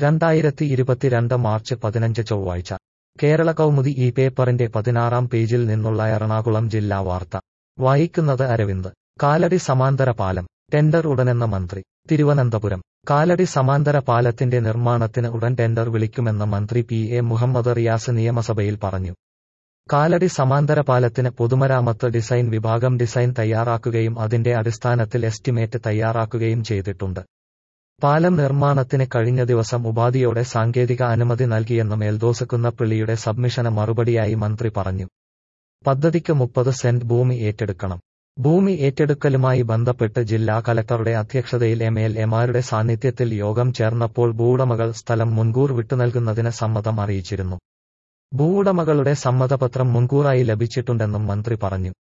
2022 March 15 ചൊവ്വാഴ്ച കേരള കൗമുദി ഈ പേപ്പറിന്റെ 16-ാം പേജിൽ നിന്നുള്ള എറണാകുളം ജില്ലാ വാർത്ത വായിക്കുന്നത് അരവിന്ദ്. കാലടി സമാന്തര പാലം ടെൻഡർ ഉടനെന്ന മന്ത്രി. തിരുവനന്തപുരം കാലടി സമാന്തര പാലത്തിന്റെ നിർമ്മാണത്തിന് ഉടൻ ടെൻഡർ വിളിക്കുമെന്ന് മന്ത്രി പി.എ. മുഹമ്മദ് റിയാസ് നിയമസഭയിൽ പറഞ്ഞു. കാലടി സമാന്തര പാലത്തിന് പൊതുമരാമത്ത് ഡിസൈൻ വിഭാഗം ഡിസൈൻ തയ്യാറാക്കുകയും അതിന്റെ അടിസ്ഥാനത്തിൽ എസ്റ്റിമേറ്റ് തയ്യാറാക്കുകയും ചെയ്തിട്ടുണ്ട്. പാലം നിർമ്മാണത്തിന് കഴിഞ്ഞ ദിവസം ഉപാധിയോടെ സാങ്കേതിക അനുമതി നൽകിയെന്നും എൽദോസ് കുന്നപ്പിള്ളിയുടെ സബ്മിഷന് മറുപടിയായി മന്ത്രി പറഞ്ഞു. പദ്ധതിക്ക് 30 സെന്റ് ഭൂമി ഏറ്റെടുക്കണം. ഭൂമി ഏറ്റെടുക്കലുമായി ബന്ധപ്പെട്ട് ജില്ലാ കലക്ടറുടെ അധ്യക്ഷതയിൽ എംഎൽഎമാരുടെ സാന്നിധ്യത്തിൽ യോഗം ചേർന്നപ്പോൾ ഭൂവുടമകൾ സ്ഥലം മുൻകൂർ വിട്ടുനൽകുന്നതിന് സമ്മതം അറിയിച്ചിരുന്നു. ഭൂവുടമകളുടെ സമ്മതപത്രം മുൻകൂറായി ലഭിച്ചിട്ടുണ്ടെന്നും മന്ത്രി പറഞ്ഞു.